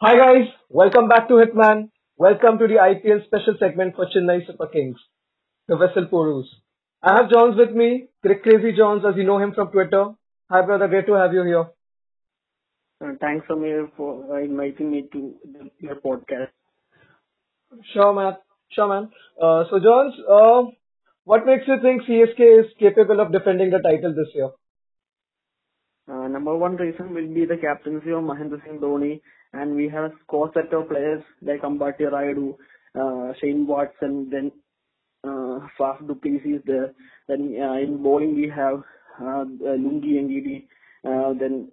Hi guys, welcome back to Hitman. Welcome to the IPL special segment for Chennai Super Kings, the Vessel Porus. I have Johns with me, Crazy Johns as you know him from Twitter. Hi brother, great to have you here. Thanks, Amir, for inviting me to your podcast. Sure man, sure man. So Johns, what makes you think CSK is capable of defending the title this year? Number one reason will be the captaincy of Mahendra Singh Dhoni, and we have a core set of players like Ambati Rayudu, Shane Watson, then Faf du Plessis is there. Then in bowling we have Lungi Ngidi, then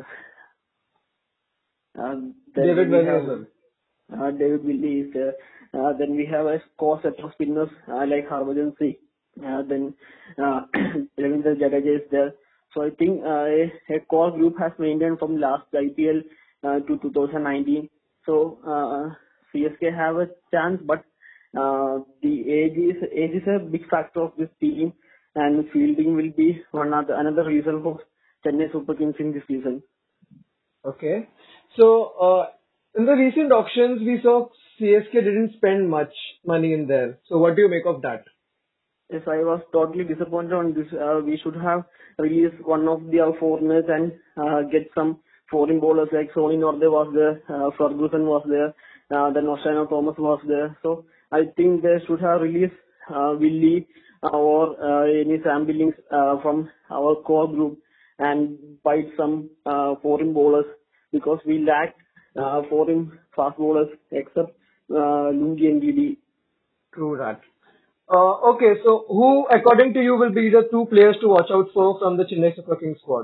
uh, David then we Milner as have well. David Willey is there. Then we have a core set of spinners like Harbhajan Singh. Then Ravindra Jadeja is there. So I think a core group has maintained from last IPL to 2019. So CSK have a chance, but the age is a big factor of this team, and fielding will be another reason for Chennai Super Kings in this season. Okay. So in the recent auctions we saw CSK didn't spend much money in there. So what do you make of that? Yes, I was totally disappointed on this. We should have released one of the foreigners and get some foreign bowlers like Sony Norde was there, Ferguson was there, then Oshana Thomas was there. So I think they should have released Willie or any Sam Billings from our core group and buy some foreign bowlers because we lack foreign fast bowlers except Lungi and Gidi. True that. Okay, so who, according to you, will be the two players to watch out for from the Chennai Super Kings squad?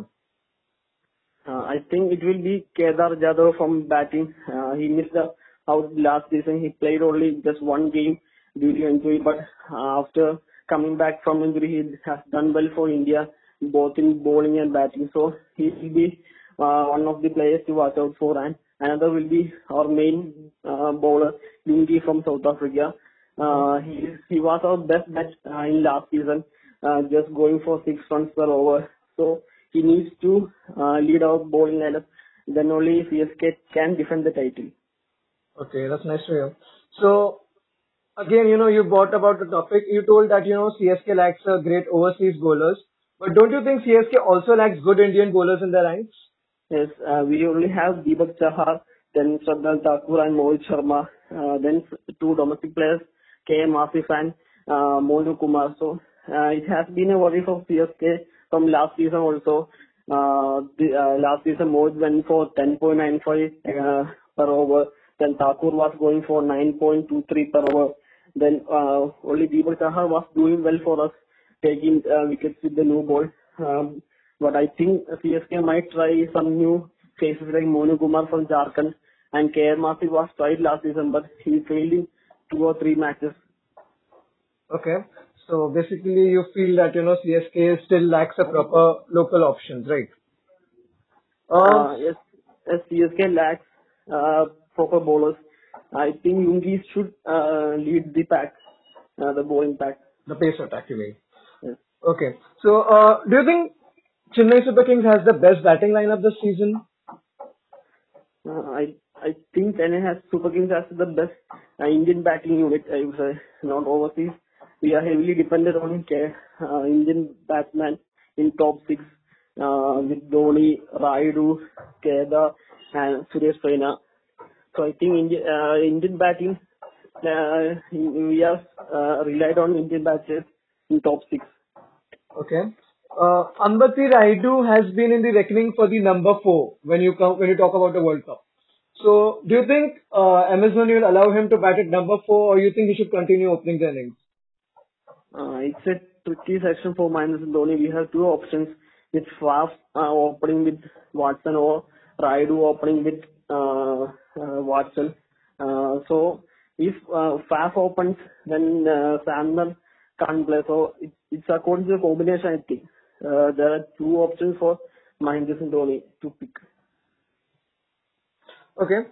I think it will be Kedar Jadhav from batting. He missed out last season. He played only just one game due to injury, but after coming back from injury, he has done well for India, both in bowling and batting. So he will be one of the players to watch out for. And another will be our main bowler, Lungi from South Africa. He was our best bat in last season, just going for 6 runs per over. So he needs to lead our bowling lineup. Then only CSK can defend the title. Okay, that's nice to hear. So, again, you brought about the topic. You told that, CSK lacks great overseas bowlers. But don't you think CSK also lacks good Indian bowlers in their ranks? Yes, we only have Deepak Chahar, then Shardal Thakur and Mohit Sharma, then two domestic players, KM Asif and Monu Kumar. So it has been a worry for CSK from last season also. Last season Mohit went for 10.95 per over. Then Thakur was going for 9.23 per over. Then only Deepak Chahar was doing well for us, taking wickets with the new ball. But I think CSK might try some new faces like Monu Kumar from Jharkhand, and KR Masif was tried last season, but he failed in 2 or 3 matches. Okay. So, basically, you feel that, CSK still lacks a proper local options, right? Yes, as CSK lacks proper bowlers, I think Lungi should lead the pack, the bowling pack. The pace attack, you mean? Yes. Okay. So, do you think Chennai Super Kings has the best batting lineup this season? I think Chennai has Super Kings has the best Indian batting unit. I would say not overseas. We are heavily dependent on Indian batsmen in top six with Dhoni, Raidu, Kedar, and Suresh Raina. So I think Indian batting we have relied on Indian batsmen in top six. Okay. Ambati Raidu has been in the reckoning for the number four when you talk about the World Cup. So, do you think MS Dhoni will allow him to bat at number four, or you think he should continue opening the innings? It's a tricky section for Mahendra Singh Dhoni. We have two options with Faf opening with Watson or Raidu opening with Watson. So if Faf opens, then Sandner can't play. So it's according to the combination, I think. There are two options for Mahendra Singh Dhoni to pick. Okay.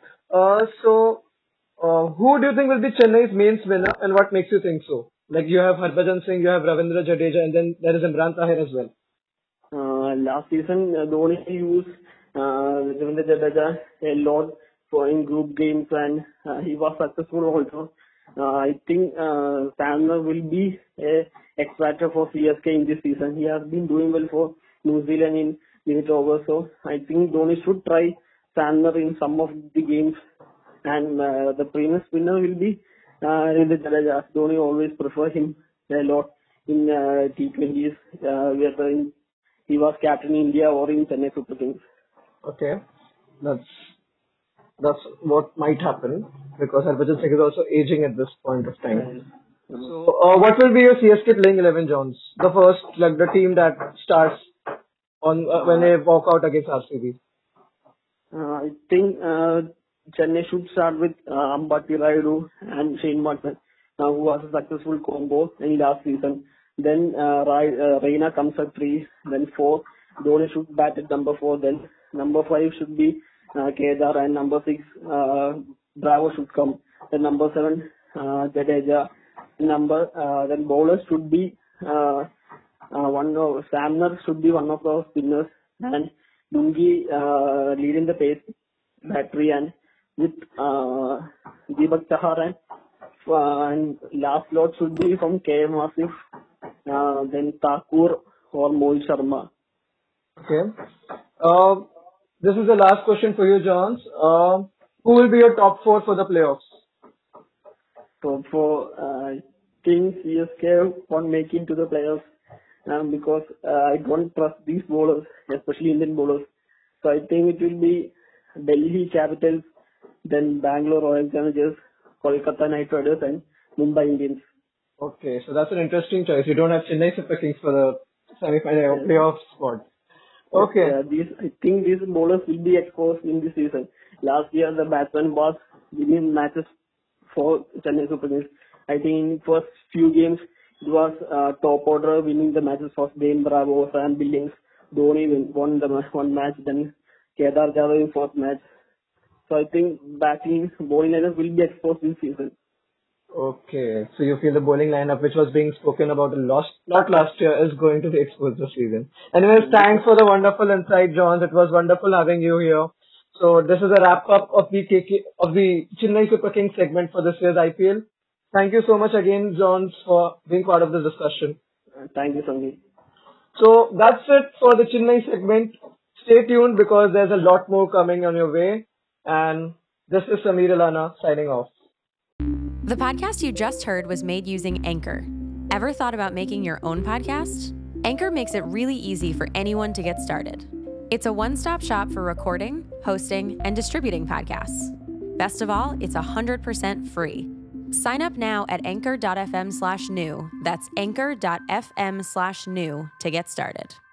Who do you think will be Chennai's main winner, and what makes you think so? Like you have Harbhajan Singh, you have Ravindra Jadeja, and then there is Imran Tahir as well. Last season, Dhoni used Ravindra Jadeja a lot for in group games, and he was successful also. I think Sandner will be a X factor for CSK in this season. He has been doing well for New Zealand in limit over, so I think Dhoni should try Sandner in some of the games, and the premium spinner will be Ravindra Jadeja. Dhoni always prefer him a lot in T20s, whether he was captain in India or in Chennai Super Kings. Okay, that's what might happen because Harbhajan Singh is also aging at this point of time. So, what will be your CSK playing 11, Johns? The first, like the team that starts on when they walk out against RCB. I think Chennai should start with Ambati Rayudu and Shane Watson, who was a successful combo in last season. Then Reina comes at 3, then 4. Dhoni should bat at number 4. Then number 5 should be Kedar, and number 6 Bravo should come. Then number 7 Jadeja. Then bowlers should be Samner should be one of the spinners, and Lungi leading the pace battery, and with Deepak Chahar, and last lot should be from KM Asif, then Thakur or Mohit Sharma. Okay. This is the last question for you, Johns. Who will be your top 4 for the playoffs? So for Kings, CSK won't make it to the playoffs because I don't trust these bowlers, especially Indian bowlers. So I think it will be Delhi Capitals, then Bangalore Royal Challengers, Kolkata Knight Riders, and Mumbai Indians. Okay, so that's an interesting choice. You don't have Chennai Super Kings for the semi-final playoff spot. Okay. I think these bowlers will be exposed in this season. Last year, the batsman was winning matches for Chennai Super Kings. I think in first few games, it was top order winning the matches for Dane Bravo, Sam Billings. Dhoni won the one match, then Kedar Jadhav in fourth match. So I think bowling lineup will be exposed this season. Okay, so you feel the bowling lineup, which was being spoken about a lot last year, is going to be exposed this season. Anyways, thanks for the wonderful insight, Johns. It was wonderful having you here. So this is a wrap up of the Chennai Super Kings segment for this year's IPL. Thank you so much again, Johns, for being part of the discussion. Thank you, Sangeet. So that's it for the Chennai segment. Stay tuned because there's a lot more coming on your way. And this is Samir Alana signing off. The podcast you just heard was made using Anchor. Ever thought about making your own podcast? Anchor makes it really easy for anyone to get started. It's a one-stop shop for recording, hosting, and distributing podcasts. Best of all, it's 100% free. Sign up now at anchor.fm/new. That's anchor.fm/new to get started.